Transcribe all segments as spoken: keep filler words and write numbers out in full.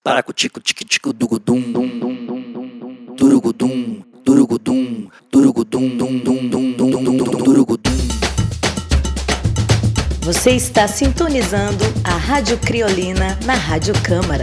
Paracutico, tique, tico, dugudum, durugudum, durugudum, durugudum, dum, dum, dum, dum, dum, dum, durugudum. Você está sintonizando a Rádio Criolina na Rádio Câmara.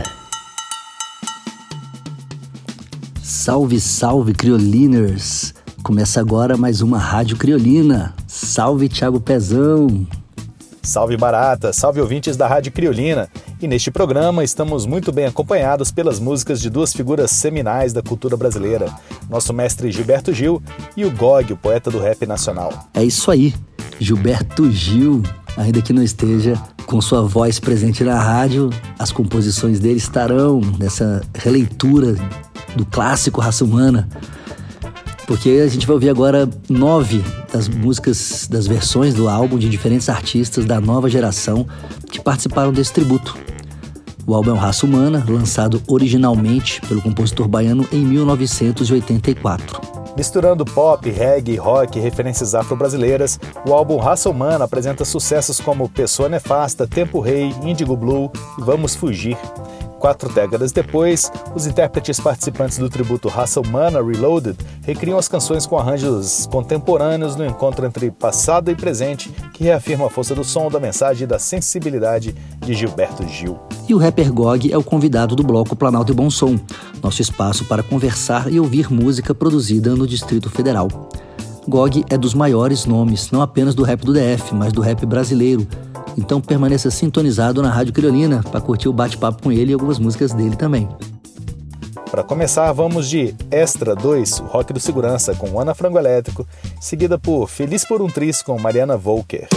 Salve, salve, Crioliners! Começa agora mais uma Rádio Criolina. Salve, Thiago Pezão! Salve, Barata! Salve, ouvintes da Rádio Criolina! E neste programa estamos muito bem acompanhados pelas músicas de duas figuras seminais da cultura brasileira, nosso mestre Gilberto Gil e o Gog, o poeta do rap nacional. É isso aí, Gilberto Gil, ainda que não esteja com sua voz presente na rádio, as composições dele estarão nessa releitura do clássico Raça Humana, porque a gente vai ouvir agora nove das músicas, das versões do álbum de diferentes artistas da nova geração que participaram desse tributo. O álbum é o Raça Humana, lançado originalmente pelo compositor baiano em mil novecentos e oitenta e quatro. Misturando pop, reggae, rock e referências afro-brasileiras, o álbum Raça Humana apresenta sucessos como Pessoa Nefasta, Tempo Rei, Índigo Blue e Vamos Fugir. Quatro décadas depois, os intérpretes participantes do tributo Raça Humana Reloaded recriam as canções com arranjos contemporâneos no encontro entre passado e presente, que reafirma a força do som, da mensagem e da sensibilidade de Gilberto Gil. E o rapper Gog é o convidado do bloco Planalto e Bom Som, nosso espaço para conversar e ouvir música produzida no Distrito Federal. Gog é dos maiores nomes, não apenas do rap do D F, mas do rap brasileiro. Então permaneça sintonizado na Rádio Criolina para curtir o bate-papo com ele e algumas músicas dele também. Para começar, vamos de Extra dois, o rock do segurança, com Ana Frango Elétrico, seguida por Feliz por um Tris, com Mariana Volker.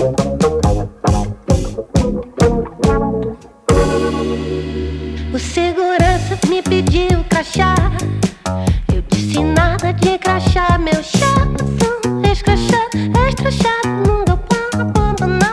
O segurança me pediu crachá, eu disse nada de crachá, meu chato, escrachado, extra chato, não deu pra abandonar.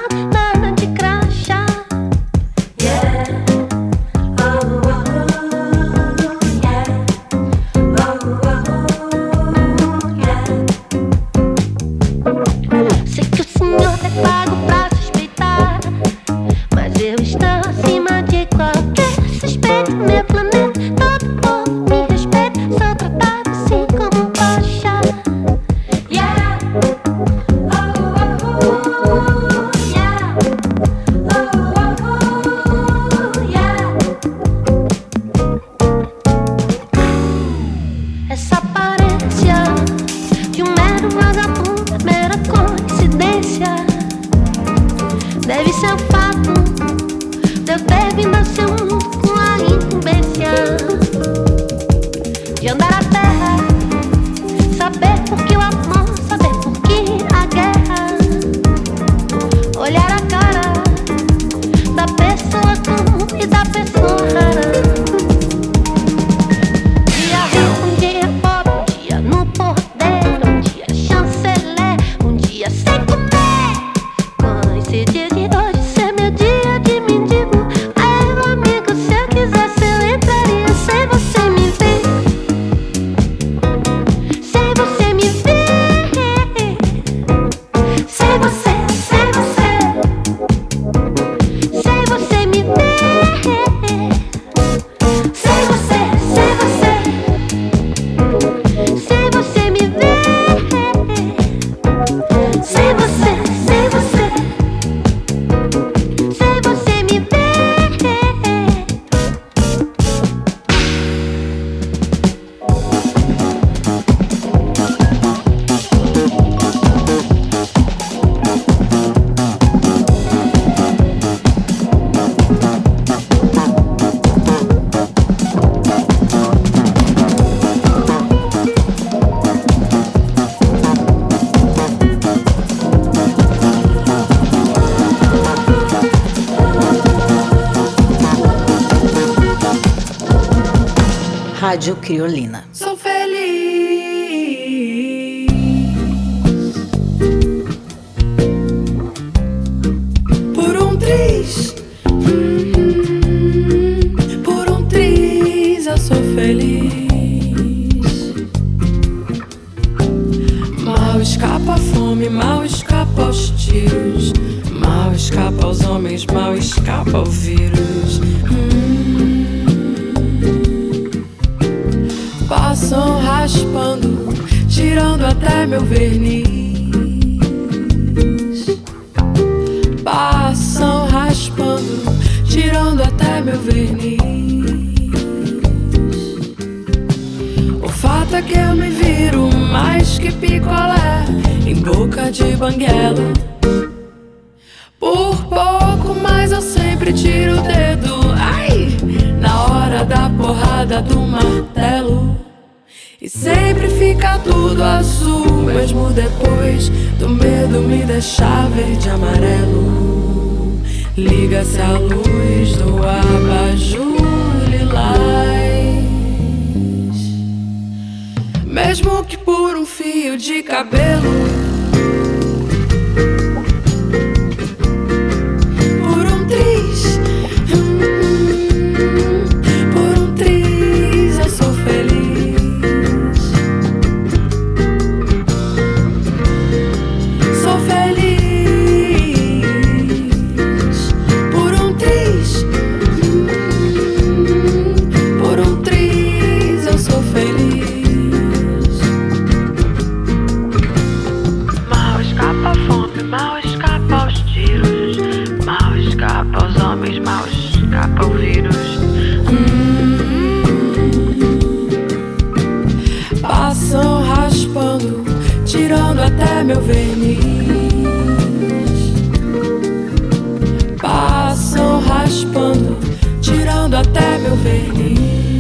Rádio Criolina. Sou feliz por um triz, hum, por um triz eu sou feliz. Mal escapa a fome, mal escapa aos tiros, mal escapa aos homens, mal escapa ao vírus. Hum, raspando, tirando até meu verniz. Passam raspando, tirando até meu verniz. O fato é que eu me viro mais que picolé em boca de banguela. Por pouco, mas eu sempre tiro o dedo, ai, na hora da porrada do martelo. E sempre fica tudo azul, mesmo depois do medo me deixar verde e amarelo. Liga-se a luz do abajur lilás, mesmo que por um fio de cabelo. Tirando até meu verniz. Passam raspando, tirando até meu verniz.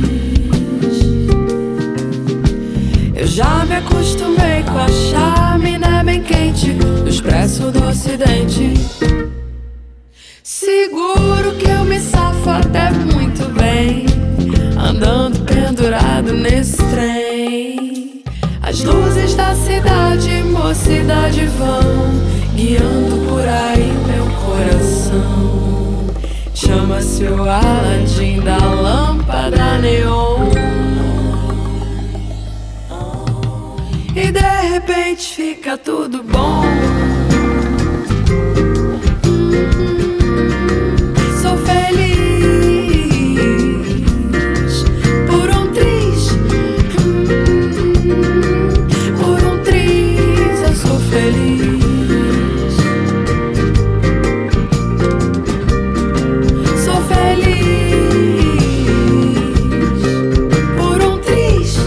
Eu já me acostumei com a chaminé bem quente do Expresso do Ocidente. Seguro que eu me safo até muito bem, andando pendurado nesse trem. As luzes da cidade, mocidade vão guiando por aí meu coração. Chama-se o Aladim da lâmpada neon. E de repente fica tudo bom. Sou feliz por um triz. Por um triz eu sou feliz. Sou feliz por um triz.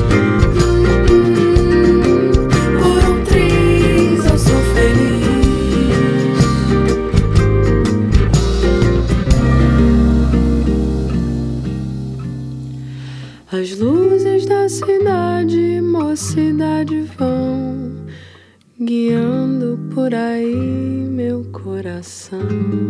Por um triz eu sou feliz. As luzes da cidade, mocidade vão guiando por aí meu coração.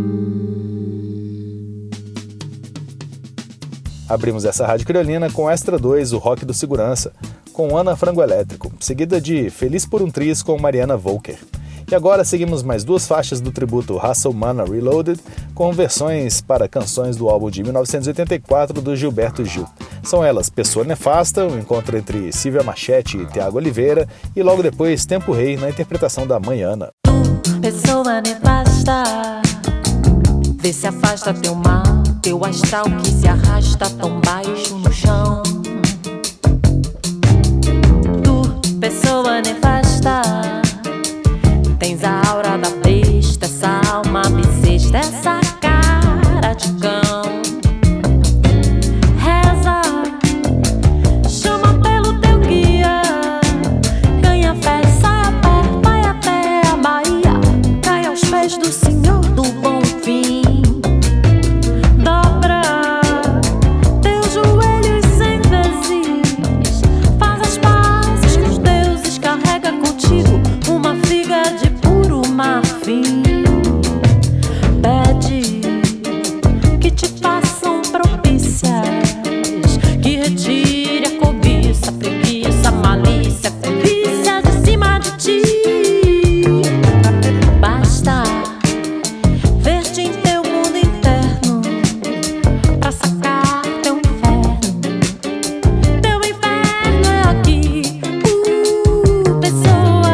Abrimos essa Rádio Criolina com Extra dois, o rock do segurança, com Ana Frango Elétrico, seguida de Feliz por um Triz com Mariana Volker. E agora seguimos mais duas faixas do tributo Raça Humana Reloaded, com versões para canções do álbum de mil novecentos e oitenta e quatro do Gilberto Gil. São elas Pessoa Nefasta, o encontro entre Silvia Machete e Tiago Oliveira, e logo depois Tempo Rei, na interpretação da mãe Ana. Pessoa nefasta, vê se afasta teu mal, teu astral que se arrasta tão baixo no chão. Tu, pessoa nefasta, tens a aura da besta, essa alma bissexta, essa cara de cão. Reza, chama pelo teu guia, ganha fé e sai a pé, vai até a Bahia, cai aos pés do Senhor do Bom Fim. Dobra teus joelhos sem vezes, faz as pazes com os deuses, carrega contigo uma figa de puro marfim. Pede que te façam propícias, que retire a cobiça, preguiça, malícia, polícia de cima de ti. Basta ver-te em teu mundo interno pra sacar teu inferno. Teu inferno é aqui, uh, pessoa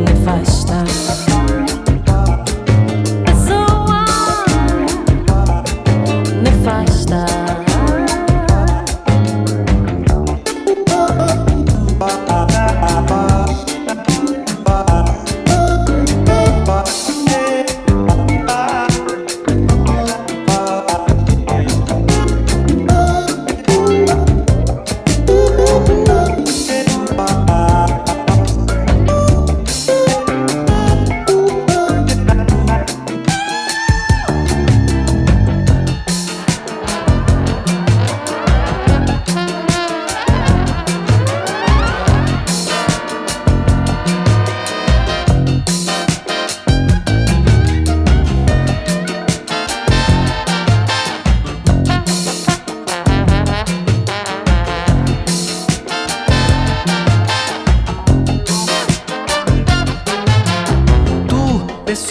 nefasta. Pessoa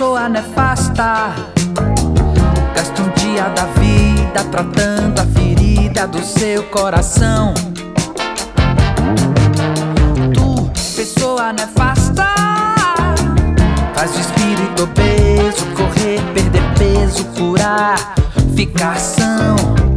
pessoa nefasta. Gasta um dia da vida tratando a ferida do seu coração. Tu, pessoa nefasta, faz o espírito obeso correr, perder peso, curar, ficar são.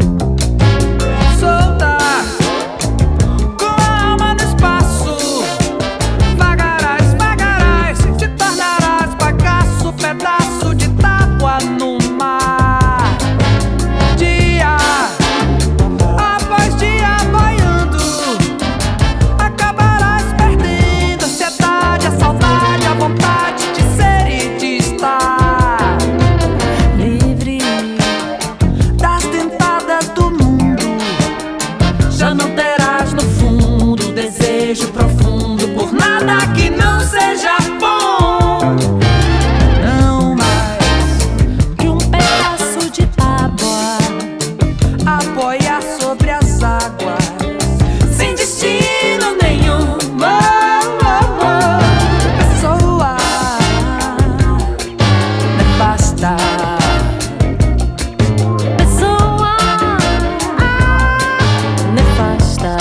Solta, com a alma no espaço, vagarás, vagarás, te tornarás bagaço, pedaço de tábua no mar. Dia após dia boiando, acabarás perdendo a ansiedade, a saudade, a vontade de ser e de estar livre das tentadas do mundo. Já não terás no fundo desejo profundo por nada que não seja bom. Não mais de um pedaço de tábua apoiar sobre as águas sem destino nenhum. Oh, oh, oh. Pessoa nefasta. pessoa nefasta.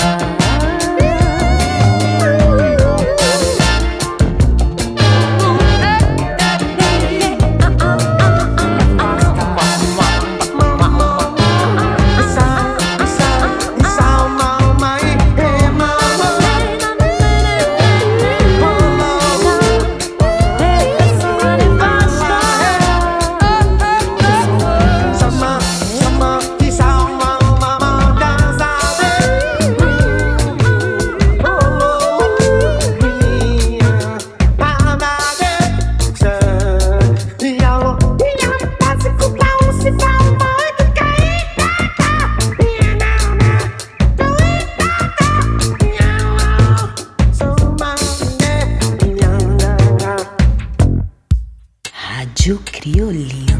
Rádio Criolina.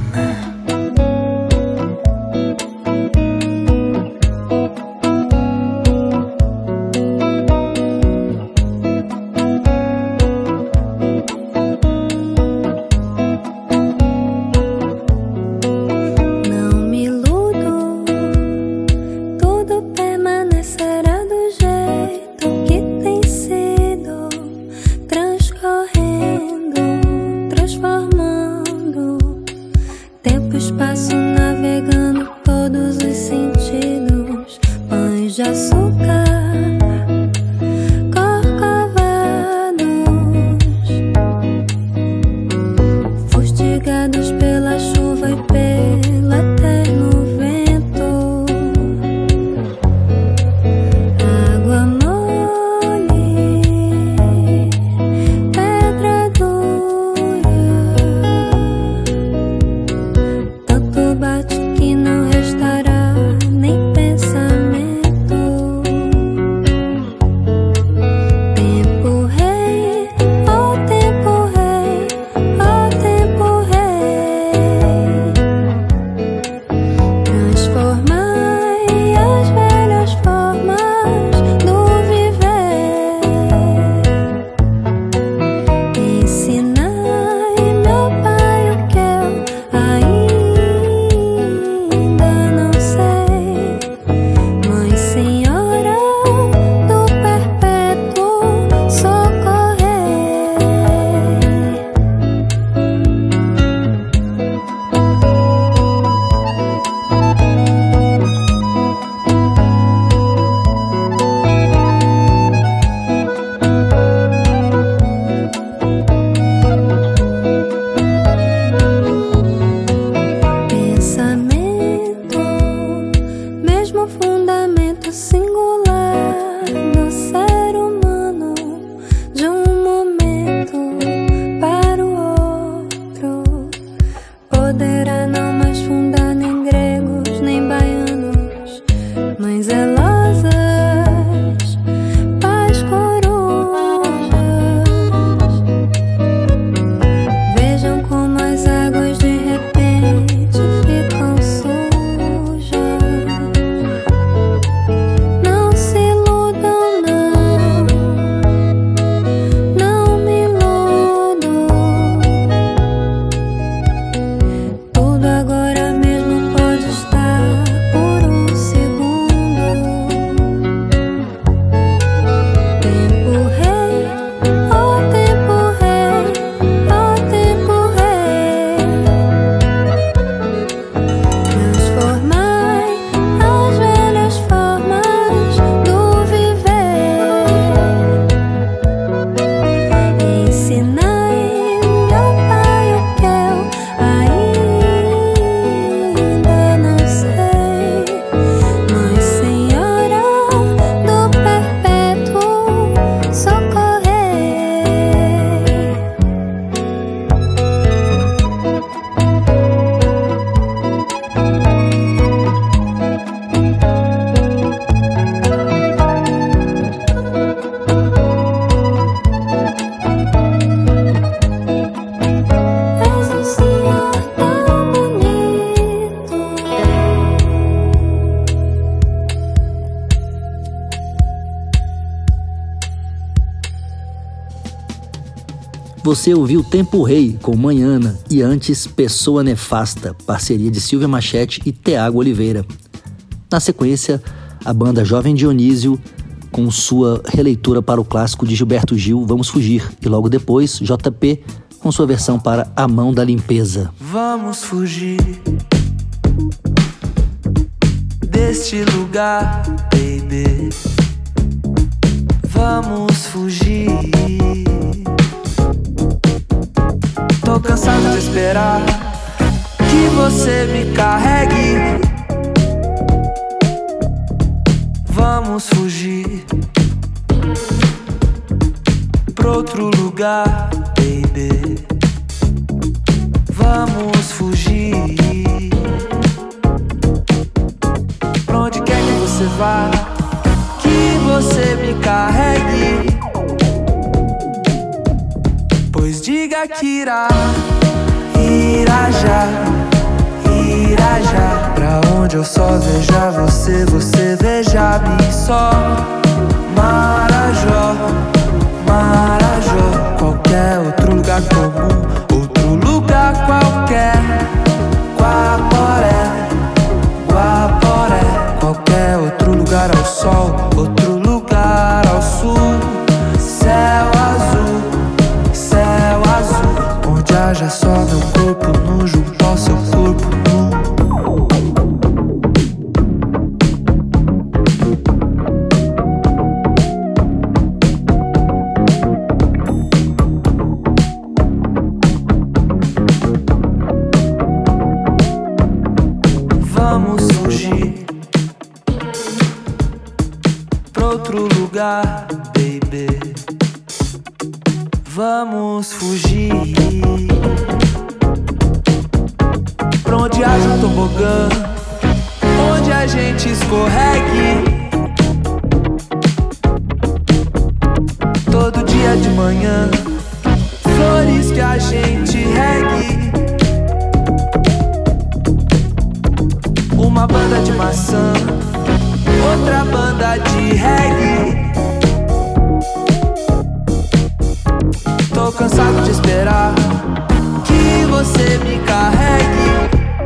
Não me iludo, tudo permanecerá do jeito que tem sido, transcorrendo, transformando, tempo e espaço navegando todos os sentidos, pães de açúcar, corcovados, fustigados pela chuva e pelo eterno vento. Água mole, pedra dura, tanto bate que não restará nem pensamento. Tempo rei, ó tempo rei, ó tempo rei, transformai as velhas formas do viver, ensinai, meu Pai, o que eu ainda Você ouviu Tempo Rei com Manhana e antes Pessoa Nefasta, parceria de Silvia Machete e Thiago Oliveira. Na sequência, a banda Jovem Dionísio com sua releitura para o clássico de Gilberto Gil, Vamos Fugir. E logo depois, J P com sua versão para A Mão da Limpeza. Vamos fugir deste lugar, baby. Vamos fugir. Tô cansado de esperar que você me carregue. Vamos fugir pra outro lugar, baby. Vamos fugir. Pra onde quer que você vá, que você me carregue. Pois diga que irá, irá já, irá já. Pra onde eu só veja você, você veja-me só. Marajó, Marajó. Qualquer outro lugar comum, outro lugar qualquer. Guaporé, Guaporé. Qualquer outro lugar ao sol, outro lugar ao sul. Céu azul, céu azul. Onde haja só meu corpo nu junto ao seu corpo nu. Vamos fugir pra outro lugar, baby. Vamos fugir pra onde haja um tobogã, onde a gente escorregue. Todo dia de manhã, flores que a gente regue. Uma banda de maçã, outra banda de reggae. Tô cansado de esperar que você me carregue.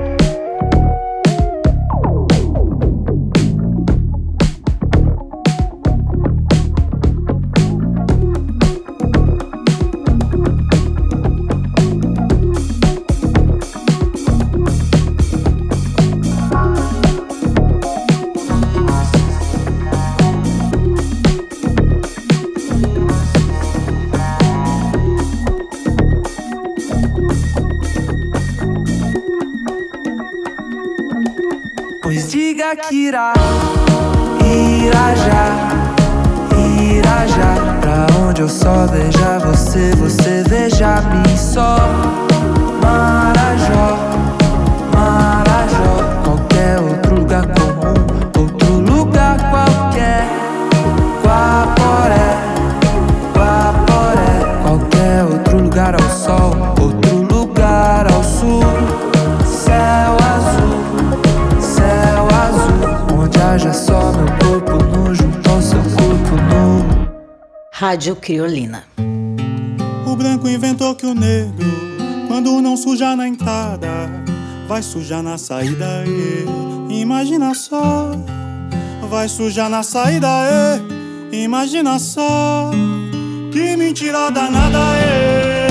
Pois diga que irá, irá já, irá já. Pra onde eu só veja você, você veja-me só. Marajó, Marajó. Qualquer outro lugar comum, outro lugar qualquer. Guaporé, Guaporé. Qualquer outro lugar ao sol, outro lugar ao sul. Céu azul, céu azul. Onde haja só meu corpo nu junto ao seu corpo nu. Rádio Criolina. O branco inventou que o negro, quando não suja na entrada, vai sujar na saída, e imagina só. Vai sujar na saída, e imagina só. Que mentira danada, e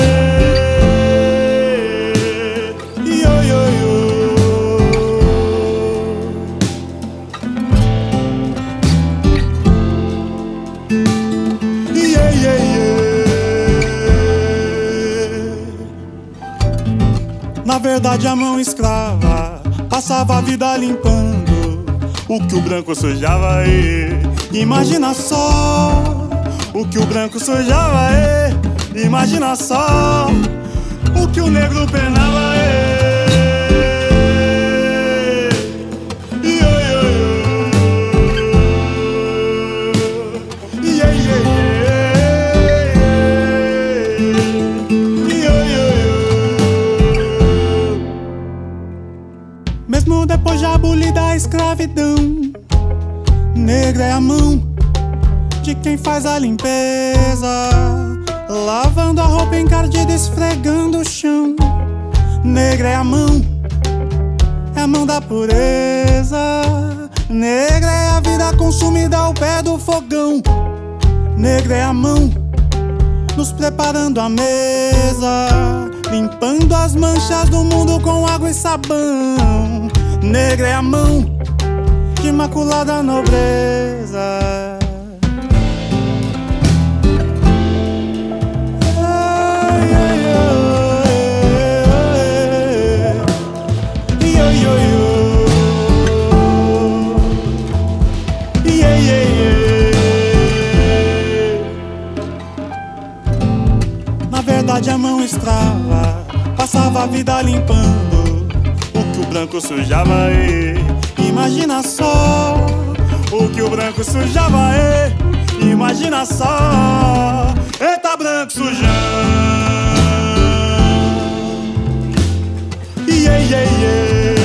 Yo, yo, yo. Yeah, yeah, yeah. Na verdade a mão escrava passava a vida limpando o que o branco sujava, e imagina só. O que o branco sujava, e imagina só. O que o negro penava, e mesmo depois de abolida a escravidão, negra é a mão de quem faz a limpeza, lavando a roupa encardida, esfregando o chão. Negra é a mão, é a mão da pureza. Negra é a vida consumida ao pé do fogão. Negra é a mão, nos preparando a mesa, limpando as manchas do mundo com água e sabão. Negra é a mão de imaculada nobreza. A mão escrava passava a vida limpando o que o branco sujava. E imagina só o que o branco sujava. E imagina só, eita branco sujão. Yeah, yeah, yeah.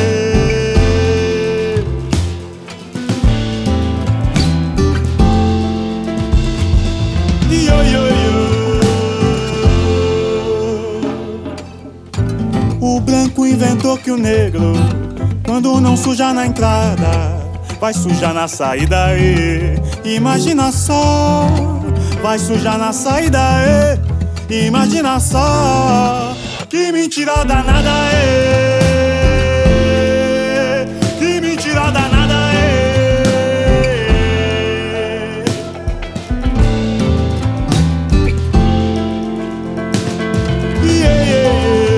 Yo, yo, yo. O branco inventou que o negro, quando não suja na entrada, vai sujar na saída. E imagina só, vai sujar na saída. E imagina só, que mentira danada. É, que mentira danada. É. Yeah, yeah.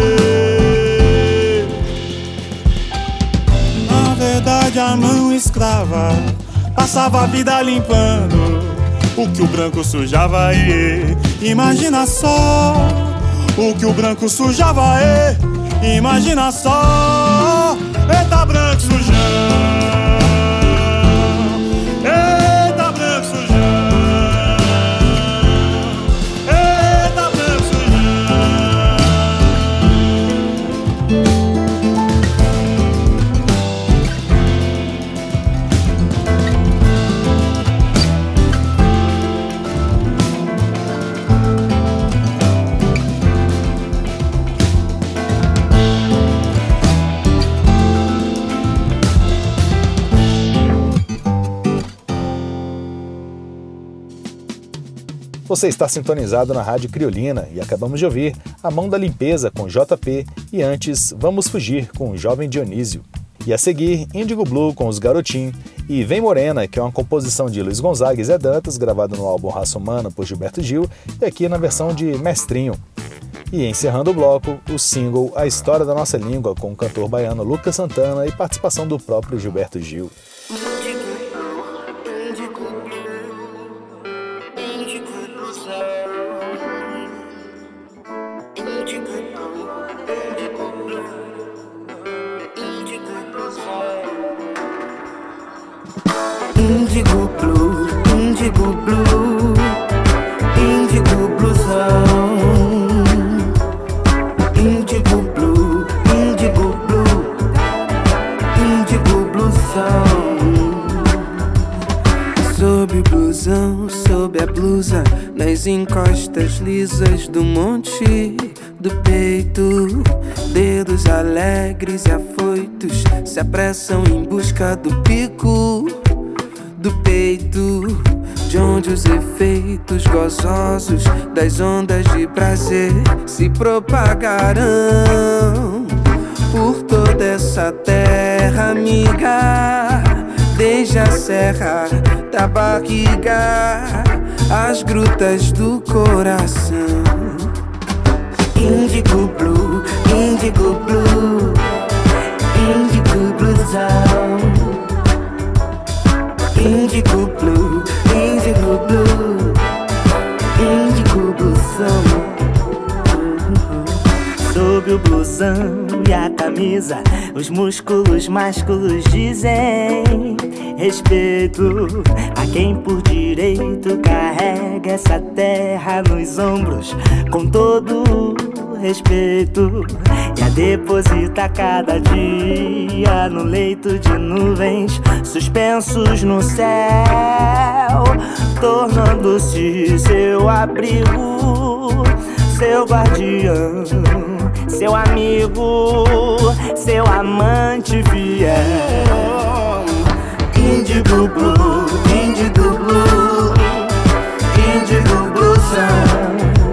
A mão escrava passava a vida limpando o que o branco sujava. E imagina só o que o branco sujava. E imagina só, eita branco sujão. Eita branco sujão. Eita branco sujão. Você está sintonizado na Rádio Criolina e acabamos de ouvir A Mão da Limpeza com J P e antes Vamos Fugir com o Jovem Dionísio. E a seguir Índigo Blue com Os Garotim e Vem Morena, que é uma composição de Luiz Gonzaga e Zé Dantas, gravada no álbum Raça Humana por Gilberto Gil e aqui na versão de Mestrinho. E encerrando o bloco, o single A História da Nossa Língua com o cantor baiano Lucas Santana e participação do próprio Gilberto Gil. Índigo Blue, Índigo Blue, Índigo Blusão. Índigo Blue, Índigo Blue, Índigo Blusão. Sob o blusão, sob a blusa, nas encostas lisas do monte do peito, dedos alegres e afoitos se apressam em busca do pico do peito, de onde os efeitos gozosos das ondas de prazer se propagarão por toda essa terra amiga, desde a serra da barriga às grutas do coração. Índigo Blue, Índigo Blue, Índigo Blusão. Índigo Blue, Índigo Blue, Índigo Blusão. Sob o blusão e a camisa, os músculos másculos dizem respeito a quem por direito carrega essa terra nos ombros com todo respeito e a deposita cada dia no leito de nuvens suspensos no céu, tornando-se seu abrigo. seu guardião, seu amigo, seu amante fiel. Índigo Blue, Índigo Blue, Índigo Bluesão.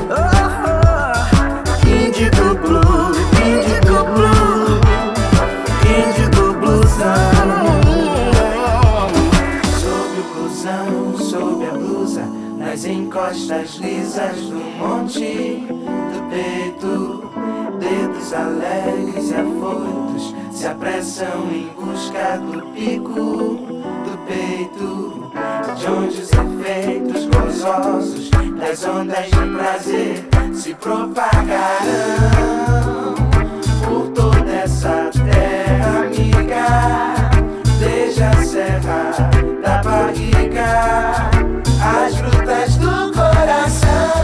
Índigo Blue, Índigo Blue, Índigo Bluesão. Sob o blusão, sob a blusa, nas encostas lisas do monte do peito, dedos alegres e afoitos se apressam em busca do pico do peito, de onde os efeitos gozosos das ondas de prazer se propagarão por toda essa terra amiga, desde a serra da barriga às grutas do coração.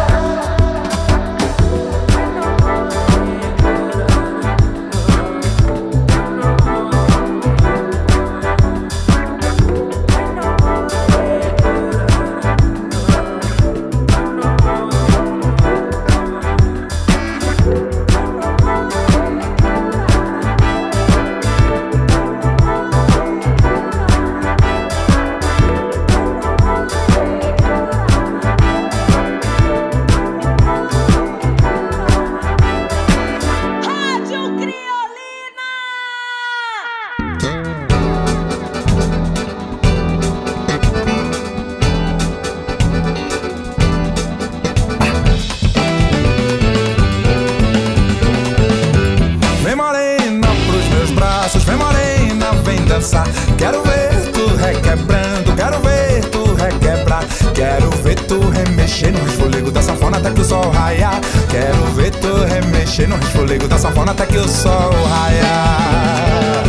Quero ver tu requebrando, quero ver tu requebrar, quero ver tu remexer no resfolego da sanfona até que o sol raiar. Quero ver tu remexer no resfolego da sanfona até que o sol raiar.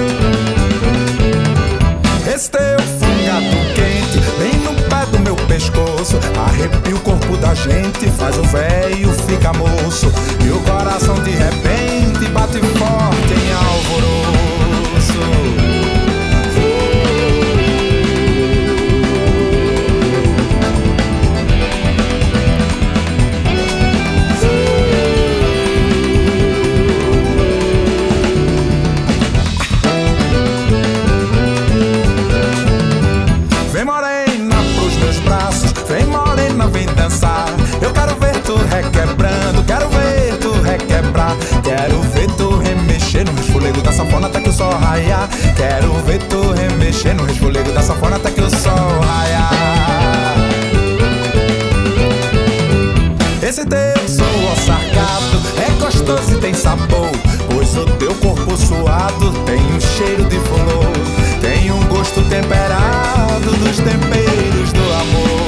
Esse teu fungado quente vem no pé do meu pescoço, arrepia o corpo da gente, faz o velho ficar moço, e o coração de repente bate forte em alvoroço. Eu quero ver tu requebrando, quero ver tu requebrar, quero ver tu remexer no resfolego da sanfona até que o sol raiar. Quero ver tu remexer no resfolego da sanfona até que o sol raiar. Esse teu suor sargado é gostoso e tem sabor, pois o teu corpo suado tem um cheiro de flor, tem um gosto temperado dos temperos do amor.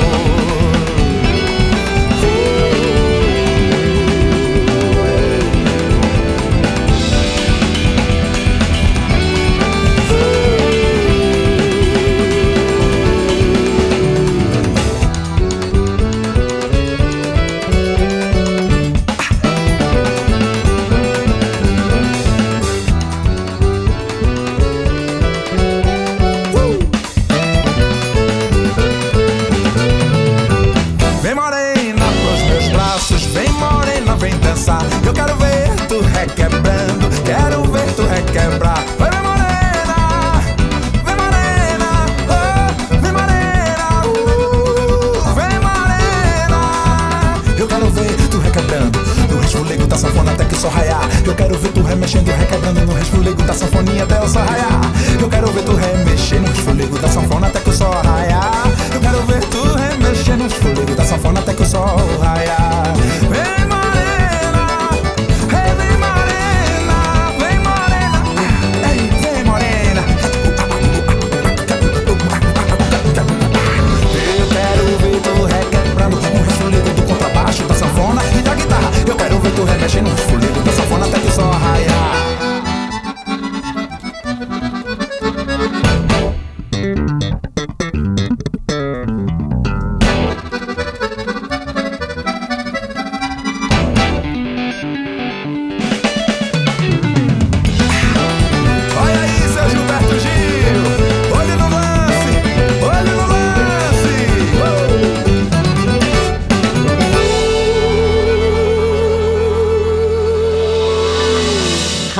Eu quero ver tu requebrando, quero ver tu requebrar. Vai, vem morena, vem morena, oh, vem morena, uh, vem morena. Eu quero ver tu requebrando no resfolego da sanfona até que o sol raiar. Eu quero ver tu remexendo, requebrando no resfolego da sanfoninha até o sol raiar. Eu quero ver tu remexendo no resfolego da sanfona até que o sol raiar. Eu quero ver tu remexendo no resfolego da sanfona até que o sol raiar. Vem morena. Eu quero ver tu remexendo no resfolego da sanfona até que o sol raiar.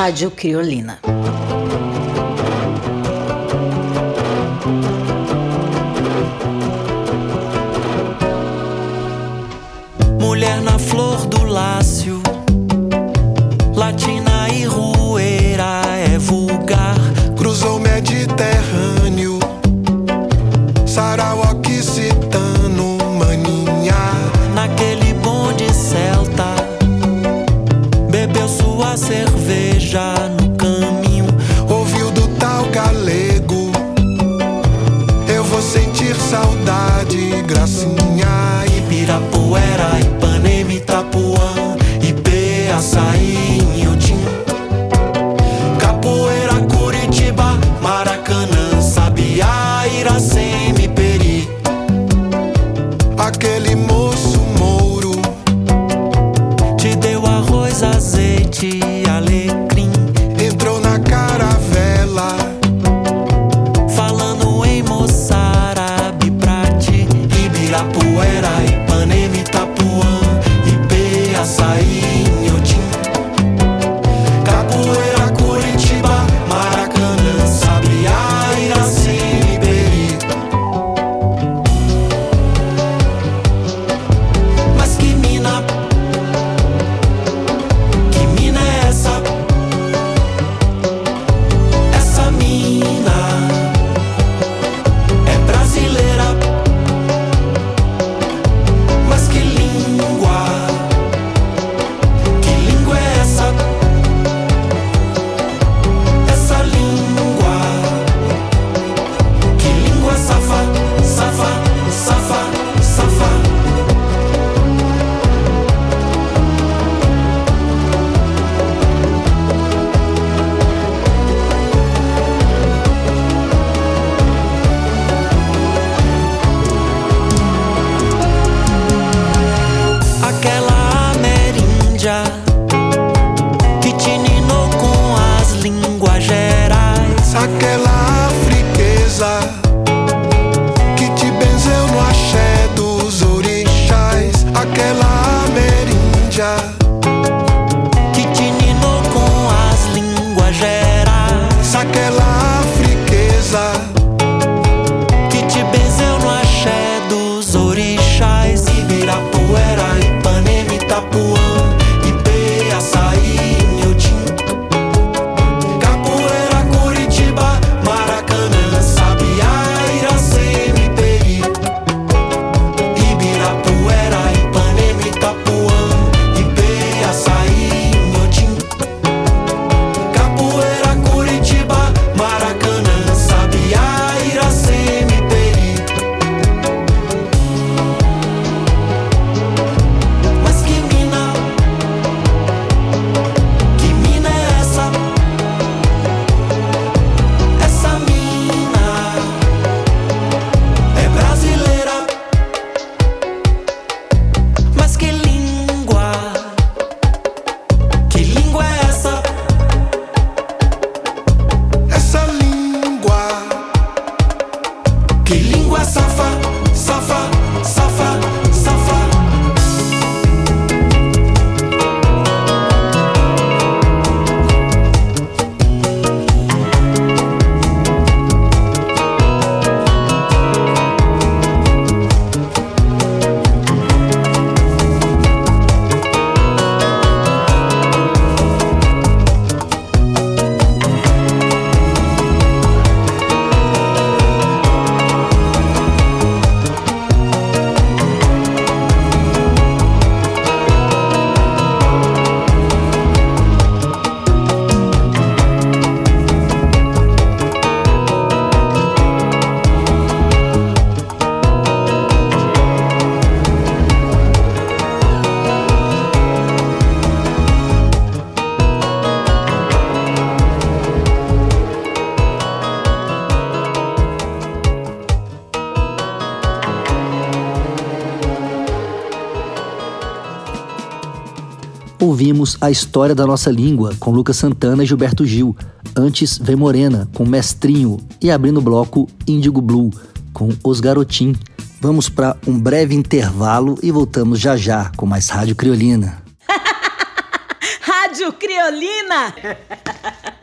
Rádio Criolina. Mulher na flor do lácio, latina e rueira, é vulgar. Cruzou o Mediterrâneo, sarau occitano, maninha. Naquele bonde celta, bebeu sua cerveja no caminho. Ouviu do tal galego, eu vou sentir saudade, gracinha. Ibirapuera, Ipanema, Itapuã, Ipê, Açaí, Inhotim, Capoeira, Curitiba, Maracanã, Sabiá, Iracema, Peri. Aquele moço mouro te deu arroz, azeite e alecrim. Entrou na caravela falando em moçárabe pra ti. Ibirapuera, Ipanema, Itapuã, Ipê, Açaí, Inhotim, Capoeira, Curitiba, Maracanã, Sabiá, Iracema, Peri. Mas que mina, que mina é essa? Essa mina é brasileira. Mas que língua, que língua é essa? Essa língua, que língua safa, safa, safa, safa. Aquela ameríndia que te ninou com as línguas gerais. aquela afriqueza que te benzeu no axé dos orixás. Aquela ameríndia que te ninou com as línguas gerais. aquela afriqueza que te benzeu no axé dos orixás. Ibirapuera, Ipanema, Itapuã, Ipê, Açaí, Inhotim, Capoeira, Curitiba, Maracanã, Sabiá, Iracema, Peri. Ibirapuera, Ipanema, Itapuã, Ipê, Açaí, Inhotim, Capoeira, Curitiba, Maracanã, Sabiá, Iracema, Peri. Mas que mina, que mina é essa? Essa mina é brasileira. Mas que língua, que língua é essa? essa língua Que língua safa, safa, safa, safa. Ouvimos A História da Nossa Língua, com Lucas Santana e Gilberto Gil. Antes, Vem Morena, com Mestrinho. E abrindo o bloco, Índigo Blue, com Os Garotim. Vamos para um breve intervalo e voltamos já já com mais Rádio Criolina. Rádio Rádio Criolina.